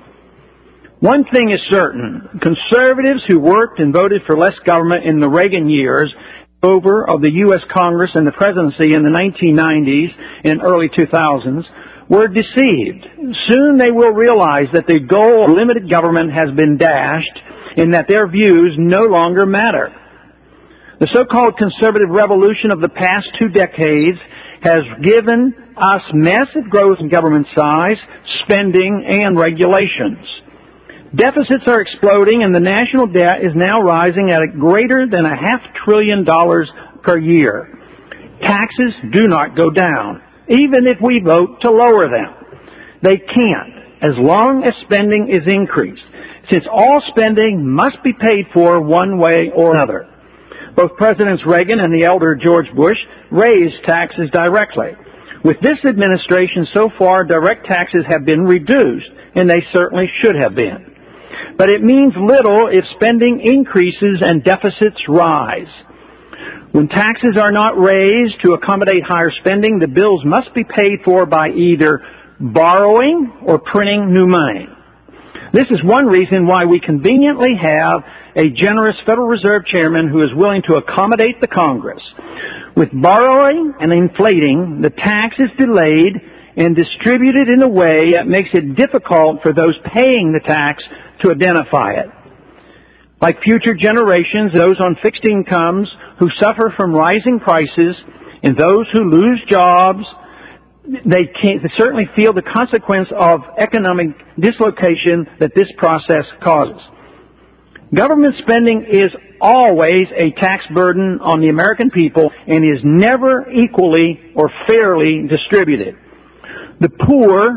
One thing is certain. Conservatives who worked and voted for less government in the Reagan years over of the U S Congress and the presidency in the nineteen nineties and early two thousands were deceived. Soon they will realize that the goal of limited government has been dashed and that their views no longer matter. The so-called conservative revolution of the past two decades has given us massive growth in government size, spending, and regulations. Deficits are exploding, and the national debt is now rising at a greater than a half trillion dollars per year. Taxes do not go down, even if we vote to lower them. They can't, as long as spending is increased, since all spending must be paid for one way or another. Both Presidents Reagan and the elder George Bush raised taxes directly. With this administration so far, direct taxes have been reduced, and they certainly should have been. But it means little if spending increases and deficits rise. When taxes are not raised to accommodate higher spending, the bills must be paid for by either borrowing or printing new money. This is one reason why we conveniently have a generous Federal Reserve Chairman who is willing to accommodate the Congress. With borrowing and inflating, the tax is delayed and distributed in a way that makes it difficult for those paying the tax to identify it. Like future generations, those on fixed incomes who suffer from rising prices and those who lose jobs, they, can't, they certainly feel the consequence of economic dislocation that this process causes. Government spending is always a tax burden on the American people and is never equally or fairly distributed. The poor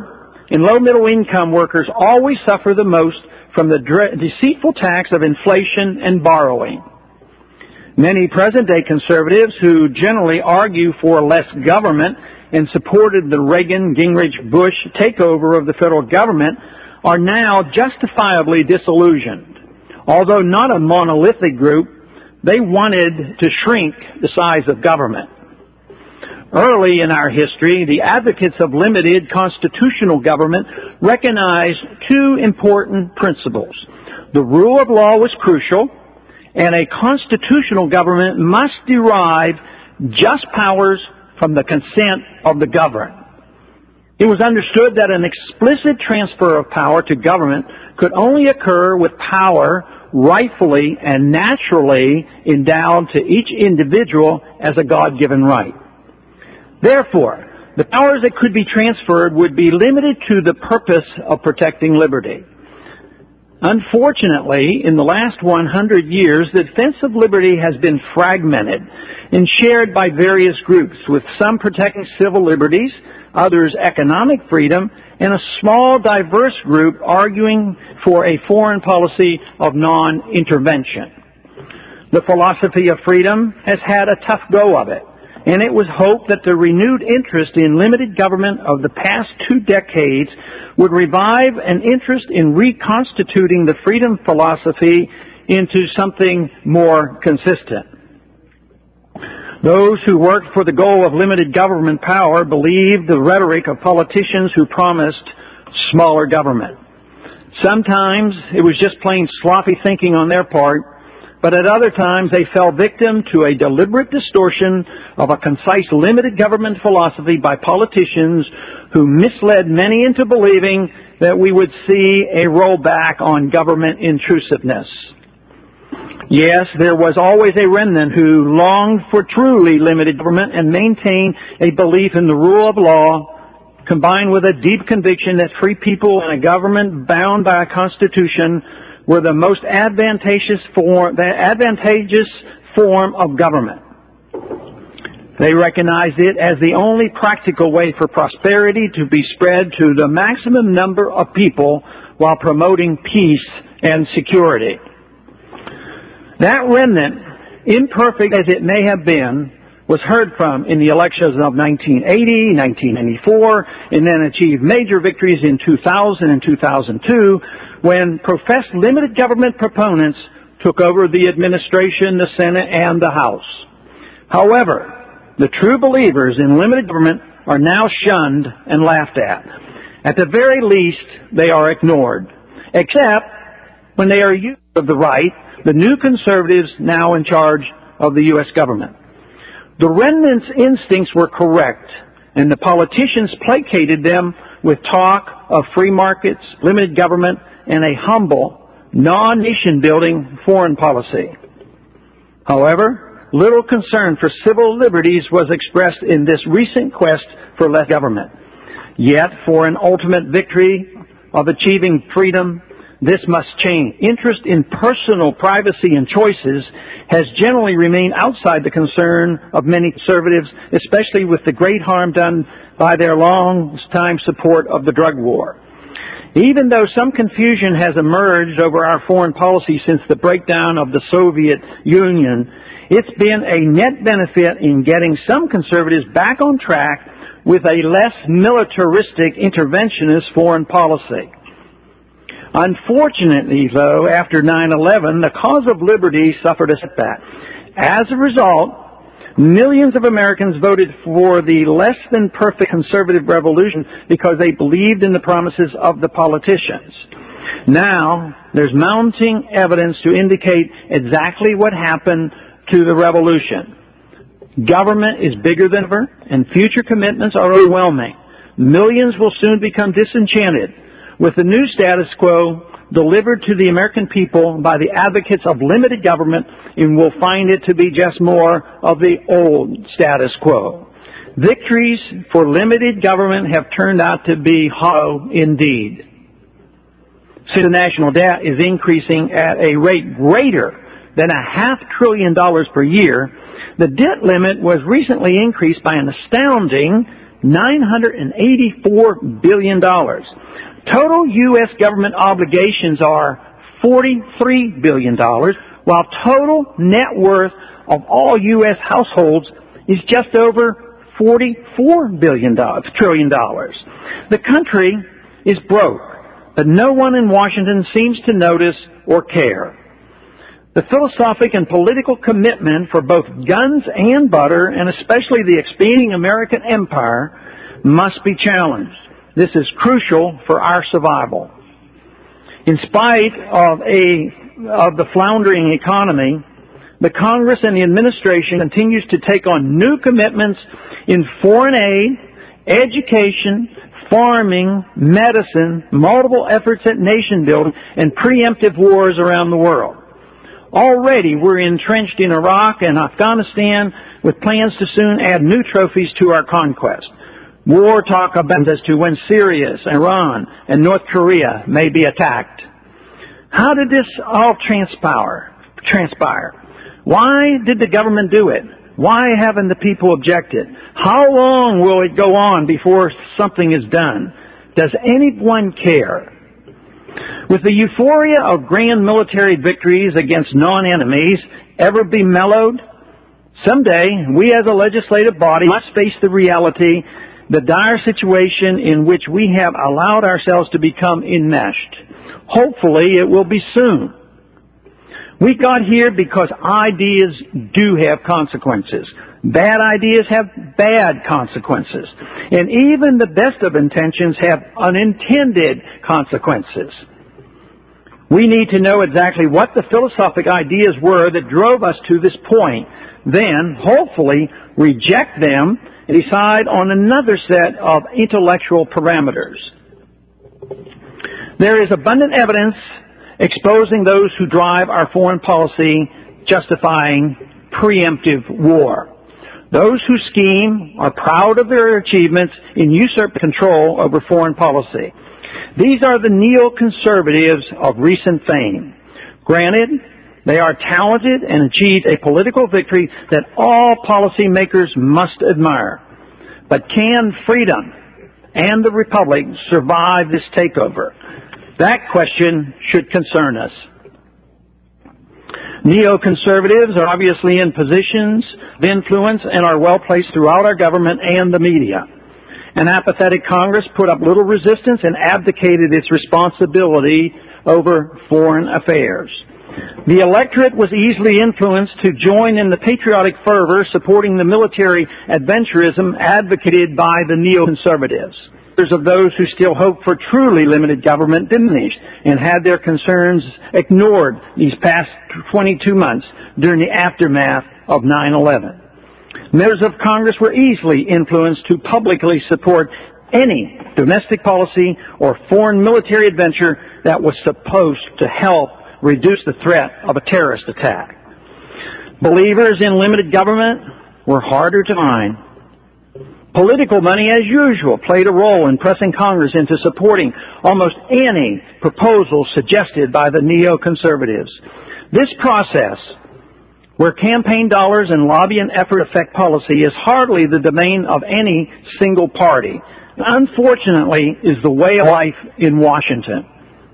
and low-middle income workers always suffer the most from the dre- deceitful tax of inflation and borrowing. Many present-day conservatives who generally argue for less government and supported the Reagan, Gingrich, Bush takeover of the federal government are now justifiably disillusioned. Although not a monolithic group, they wanted to shrink the size of government. Early in our history, the advocates of limited constitutional government recognized two important principles. The rule of law was crucial, and a constitutional government must derive just powers from the consent of the governed. It was understood that an explicit transfer of power to government could only occur with power rightfully and naturally endowed to each individual as a God-given right. Therefore, the powers that could be transferred would be limited to the purpose of protecting liberty. Unfortunately, in the last one hundred years, the defense of liberty has been fragmented and shared by various groups, with some protecting civil liberties, others economic freedom, and a small, diverse group arguing for a foreign policy of non-intervention. The philosophy of freedom has had a tough go of it, and it was hoped that the renewed interest in limited government of the past two decades would revive an interest in reconstituting the freedom philosophy into something more consistent. Those who worked for the goal of limited government power believed the rhetoric of politicians who promised smaller government. Sometimes it was just plain sloppy thinking on their part, but at other times they fell victim to a deliberate distortion of a concise limited government philosophy by politicians who misled many into believing that we would see a rollback on government intrusiveness. Yes, there was always a remnant who longed for truly limited government and maintained a belief in the rule of law, combined with a deep conviction that free people and a government bound by a constitution were the most advantageous form, the advantageous form of government. They recognized it as the only practical way for prosperity to be spread to the maximum number of people while promoting peace and security. That remnant, imperfect as it may have been, was heard from in the elections of nineteen eighty, nineteen ninety-four, and then achieved major victories in two thousand and two thousand two, when professed limited government proponents took over the administration, the Senate, and the House. However, the true believers in limited government are now shunned and laughed at. At the very least, they are ignored, except when they are used of the right, the new conservatives now in charge of the U S government. The remnant's instincts were correct, and the politicians placated them with talk of free markets, limited government, and a humble, non-nation-building foreign policy. However, little concern for civil liberties was expressed in this recent quest for less government. Yet, for an ultimate victory of achieving freedom, this must change. Interest in personal privacy and choices has generally remained outside the concern of many conservatives, especially with the great harm done by their long-time support of the drug war. Even though some confusion has emerged over our foreign policy since the breakdown of the Soviet Union, it's been a net benefit in getting some conservatives back on track with a less militaristic interventionist foreign policy. Unfortunately, though, after nine eleven, the cause of liberty suffered a setback. As a result, millions of Americans voted for the less than perfect conservative revolution because they believed in the promises of the politicians. Now, there's mounting evidence to indicate exactly what happened to the revolution. Government is bigger than ever, and future commitments are overwhelming. Millions will soon become disenchanted with the new status quo delivered to the American people by the advocates of limited government, and will find it to be just more of the old status quo. Victories for limited government have turned out to be hollow indeed. Since the national debt is increasing at a rate greater than a half trillion dollars per year, the debt limit was recently increased by an astounding nine hundred eighty-four billion dollars. Total U S government obligations are forty-three billion dollars, while total net worth of all U S households is just over forty-four billion dollars, trillion dollars. The country is broke, but no one in Washington seems to notice or care. The philosophic and political commitment for both guns and butter, and especially the expanding American empire, must be challenged. This is crucial for our survival. In spite of a of the floundering economy, the Congress and the administration continues to take on new commitments in foreign aid, education, farming, medicine, multiple efforts at nation building, and preemptive wars around the world. Already we're entrenched in Iraq and Afghanistan with plans to soon add new trophies to our conquest. War talk abounds as to when Syria, Iran, and North Korea may be attacked. How did this all transpire? transpire? Why did the government do it? Why haven't the people objected? How long will it go on before something is done? Does anyone care? With the euphoria of grand military victories against non-enemies ever be mellowed? Someday, we as a legislative body must face the reality, the dire situation in which we have allowed ourselves to become enmeshed. Hopefully, it will be soon. We got here because ideas do have consequences. Bad ideas have bad consequences. And even the best of intentions have unintended consequences. We need to know exactly what the philosophic ideas were that drove us to this point. Then, hopefully, reject them and decide on another set of intellectual parameters. There is abundant evidence exposing those who drive our foreign policy, justifying preemptive war. Those who scheme are proud of their achievements in usurping control over foreign policy. These are the neoconservatives of recent fame. Granted, they are talented and achieved a political victory that all policymakers must admire. But can freedom and the republic survive this takeover? That question should concern us. Neoconservatives are obviously in positions of influence and are well placed throughout our government and the media. An apathetic Congress put up little resistance and abdicated its responsibility over foreign affairs. The electorate was easily influenced to join in the patriotic fervor supporting the military adventurism advocated by the neoconservatives. Of those who still hope for truly limited government diminished and had their concerns ignored these past twenty-two months during the aftermath of nine eleven. Members of Congress were easily influenced to publicly support any domestic policy or foreign military adventure that was supposed to help reduce the threat of a terrorist attack. Believers in limited government were harder to find. Political money, as usual, played a role in pressing Congress into supporting almost any proposal suggested by the neoconservatives. This process, where campaign dollars and lobbying effort affect policy, is hardly the domain of any single party. Unfortunately, is the way of life in Washington.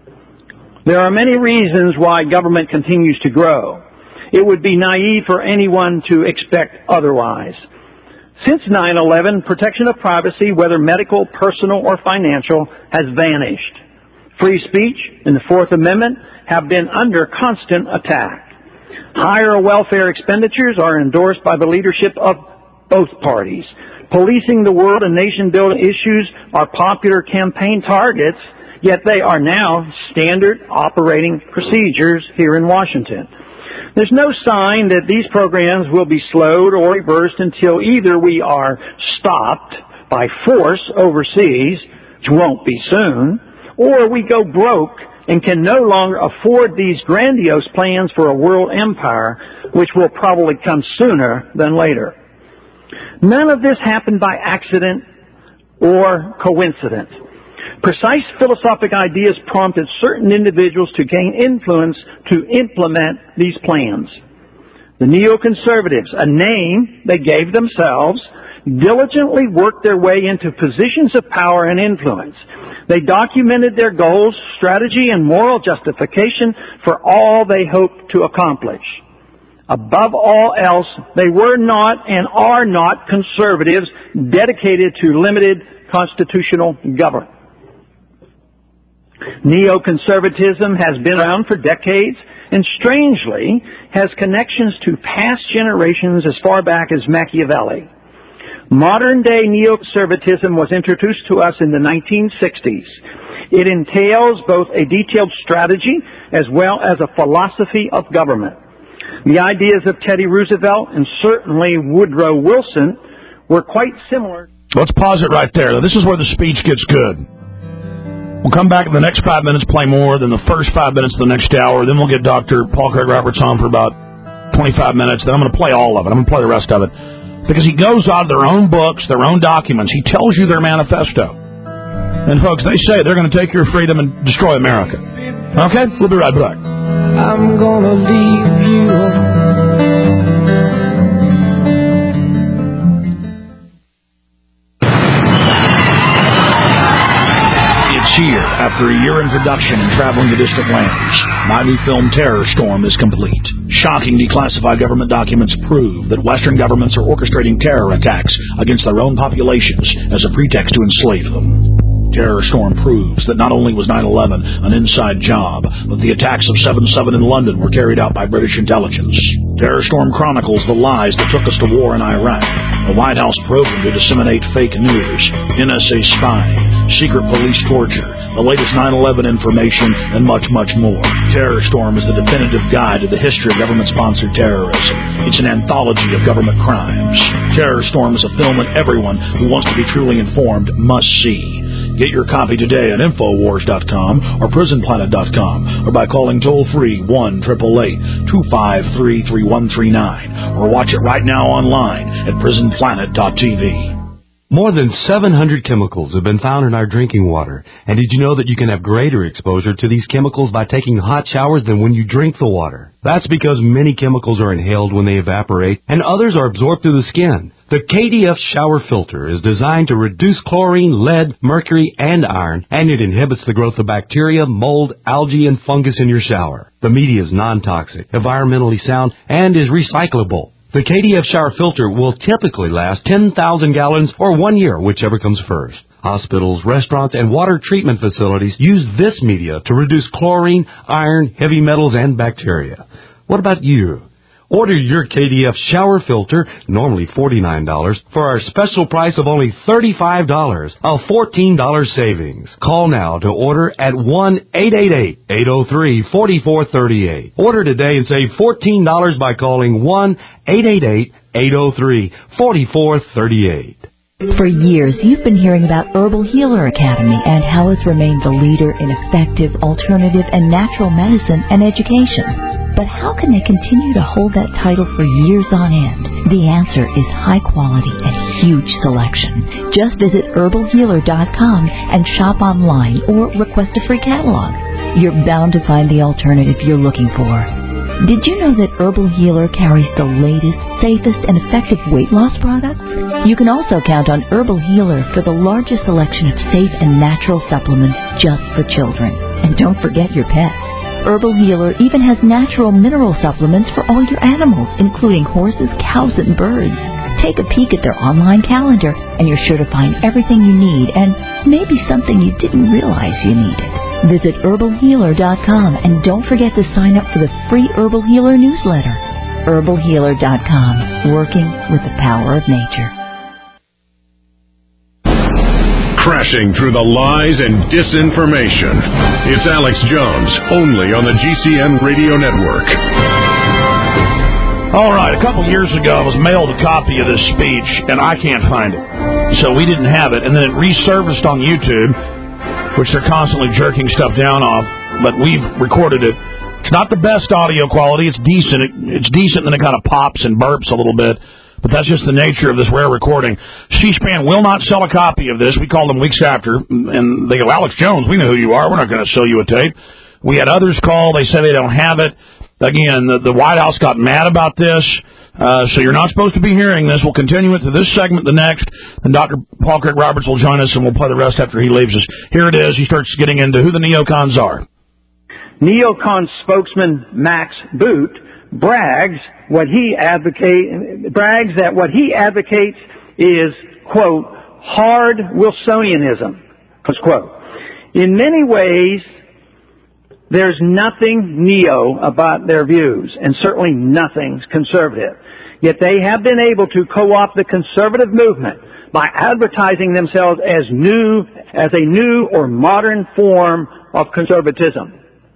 There are many reasons why government continues to grow. It would be naive for anyone to expect otherwise. Since nine eleven, protection of privacy, whether medical, personal, or financial, has vanished. Free speech and the Fourth Amendment have been under constant attack. Higher welfare expenditures are endorsed by the leadership of both parties. Policing the world and nation-building issues are popular campaign targets, yet they are now standard operating procedures here in Washington. There's no sign that these programs will be slowed or reversed until either we are stopped by force overseas, which won't be soon, or we go broke and can no longer afford these grandiose plans for a world empire, which will probably come sooner than later. None of this happened by accident or coincidence. Precise philosophic ideas prompted certain individuals to gain influence to implement these plans. The neoconservatives, a name they gave themselves, diligently worked their way into positions of power and influence. They documented their goals, strategy, and moral justification for all they hoped to accomplish. Above all else, they were not and are not conservatives dedicated to limited constitutional government. Neoconservatism has been around for decades and, strangely, has connections to past generations as far back as Machiavelli. Modern-day neoconservatism was introduced to us in the nineteen sixties. It entails both a detailed strategy as well as a philosophy of government. The ideas of Teddy Roosevelt and certainly Woodrow Wilson were quite similar. Let's pause it right there. This is where the speech gets good. We'll come back in the next five minutes, play more than the first five minutes of the next hour. Then we'll get Doctor Paul Craig Roberts on for about twenty-five minutes. Then I'm going to play all of it. I'm going to play the rest of it. Because he goes out of their own books, their own documents. He tells you their manifesto. And, folks, they say they're going to take your freedom and destroy America. Okay? We'll be right back. I'm going to leave you. Here, after a year in production and traveling to distant lands, my new film Terror Storm is complete. Shocking declassified government documents prove that Western governments are orchestrating terror attacks against their own populations as a pretext to enslave them. Terror Storm proves that not only was nine eleven an inside job, but the attacks of seven seven in London were carried out by British intelligence. Terror Storm chronicles the lies that took us to war in Iraq, the White House program to disseminate fake news, N S A spying, secret police torture, the latest nine eleven information, and much, much more. Terror Storm is the definitive guide to the history of government-sponsored terrorism. It's an anthology of government crimes. Terror Storm is a film that everyone who wants to be truly informed must see. Get your copy today at Infowars dot com or Prison Planet dot com or by calling toll-free one eight eight eight, two five three, three one three nine or watch it right now online at Prison Planet dot T V. More than seven hundred chemicals have been found in our drinking water. And did you know that you can have greater exposure to these chemicals by taking hot showers than when you drink the water? That's because many chemicals are inhaled when they evaporate, and others are absorbed through the skin. The K D F shower filter is designed to reduce chlorine, lead, mercury, and iron, and it inhibits the growth of bacteria, mold, algae, and fungus in your shower. The media is non-toxic, environmentally sound, and is recyclable. The K D F shower filter will typically last ten thousand gallons or one year, whichever comes first. Hospitals, restaurants, and water treatment facilities use this media to reduce chlorine, iron, heavy metals, and bacteria. What about you? Order your K D F shower filter, normally forty-nine dollars, for our special price of only thirty-five dollars, a fourteen dollars savings. Call now to order at one eight eight eight, eight oh three, four four three eight. Order today and save fourteen dollars by calling one eight eight eight, eight oh three, four four three eight. For years, you've been hearing about Herbal Healer Academy and how it's remained the leader in effective, alternative, and natural medicine and education. But how can they continue to hold that title for years on end? The answer is high quality and huge selection. Just visit herbal healer dot com and shop online or request a free catalog. You're bound to find the alternative you're looking for. Did you know that Herbal Healer carries the latest, safest, and effective weight loss products? You can also count on Herbal Healer for the largest selection of safe and natural supplements just for children. And don't forget your pets. Herbal Healer even has natural mineral supplements for all your animals, including horses, cows, and birds. Take a peek at their online calendar, and you're sure to find everything you need and maybe something you didn't realize you needed. Visit herbal healer dot com and don't forget to sign up for the free Herbal Healer newsletter. herbal healer dot com, working with the power of nature. Crashing through the lies and disinformation. It's Alex Jones, only on the G C N Radio Network. All right, a couple years ago, I was mailed a copy of this speech, and I can't find it. So we didn't have it, and then it resurfaced on YouTube, which they're constantly jerking stuff down off, but we've recorded it. It's not the best audio quality. It's decent. It, it's decent, and then it kind of pops and burps a little bit. But that's just the nature of this rare recording. C-SPAN will not sell a copy of this. We called them weeks after, and they go, Alex Jones, we know who you are. We're not going to sell you a tape. We had others call. They say they don't have it. Again, the, the White House got mad about this, uh, so you're not supposed to be hearing this. We'll continue it to this segment, the next, and Doctor Paul Craig Roberts will join us, and we'll play the rest after he leaves us. Here it is. He starts getting into who the neocons are. Neocon spokesman Max Boot brags what he advocate brags that what he advocates is, quote, hard Wilsonianism, close quote. In many ways, there's nothing neo about their views, and certainly nothing conservative. Yet they have been able to co-opt the conservative movement by advertising themselves as new, as a new or modern form of conservatism.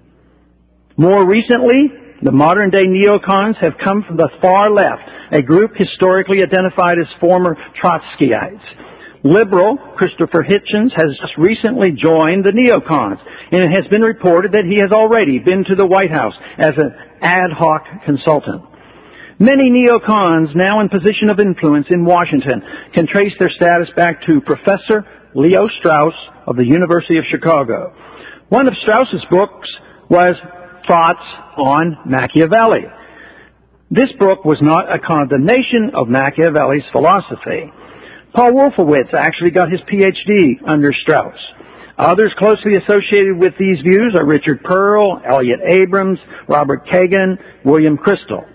More recently, the modern-day neocons have come from the far left, a group historically identified as former Trotskyites. Liberal Christopher Hitchens has just recently joined the neocons, and it has been reported that he has already been to the White House as an ad hoc consultant. Many neocons now in position of influence in Washington can trace their status back to Professor Leo Strauss of the University of Chicago. One of Strauss's books was Thoughts on Machiavelli. This book was not a condemnation of Machiavelli's philosophy. Paul Wolfowitz actually got his P H D under Strauss. Others closely associated with these views are Richard Pearl, Elliot Abrams, Robert Kagan, William Crystal.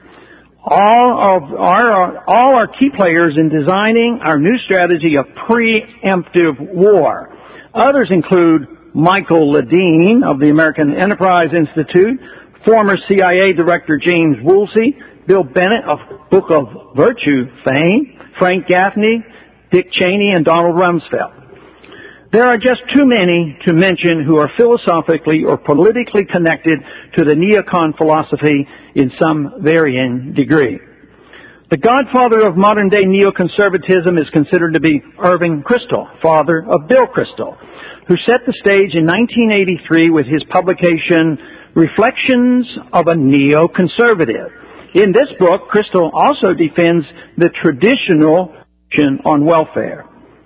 All of our, all are key players in designing our new strategy of preemptive war. Others include Michael Ledeen of the American Enterprise Institute, former C I A Director James Woolsey, Bill Bennett of Book of Virtue fame, Frank Gaffney, Dick Cheney, and Donald Rumsfeld. There are just too many to mention who are philosophically or politically connected to the neocon philosophy in some varying degree. The godfather of modern-day neoconservatism is considered to be Irving Kristol, father of Bill Kristol, who set the stage in nineteen eighty-three with his publication, Reflections of a Neoconservative. In this book, Kristol also defends the traditional on welfare.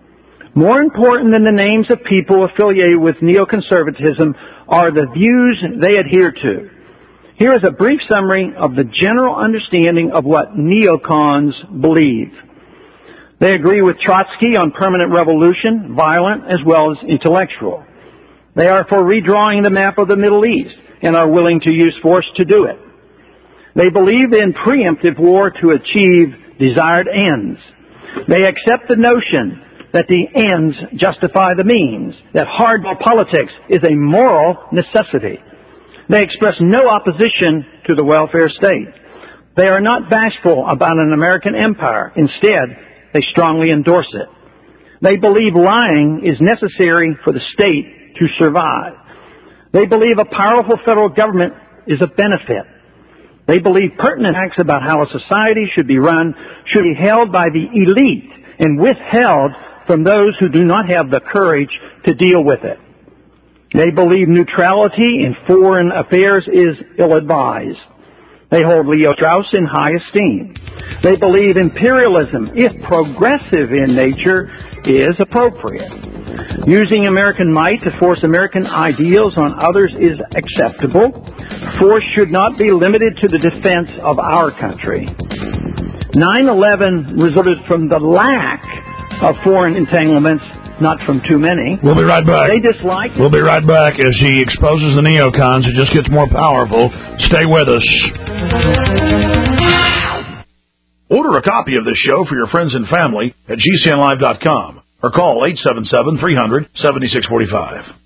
More important than the names of people affiliated with neoconservatism are the views they adhere to. Here is a brief summary of the general understanding of what neocons believe. They agree with Trotsky on permanent revolution, violent as well as intellectual. They are for redrawing the map of the Middle East and are willing to use force to do it. They believe in preemptive war to achieve desired ends. They accept the notion that the ends justify the means, that hardball politics is a moral necessity. They express no opposition to the welfare state. They are not bashful about an American empire. Instead, they strongly endorse it. They believe lying is necessary for the state to survive. They believe a powerful federal government is a benefit. They believe pertinent facts about how a society should be run should be held by the elite and withheld from those who do not have the courage to deal with it. They believe neutrality in foreign affairs is ill-advised. They hold Leo Strauss in high esteem. They believe imperialism, if progressive in nature, is appropriate. Using American might to force American ideals on others is acceptable. Force should not be limited to the defense of our country. nine eleven resulted from the lack of foreign entanglements, not from too many. We'll be right back. They dislike. We'll be right back as he exposes the neocons. It just gets more powerful. Stay with us. Order a copy of this show for your friends and family at G C N live dot com or call eight seven seven, three hundred, seventy-six forty-five.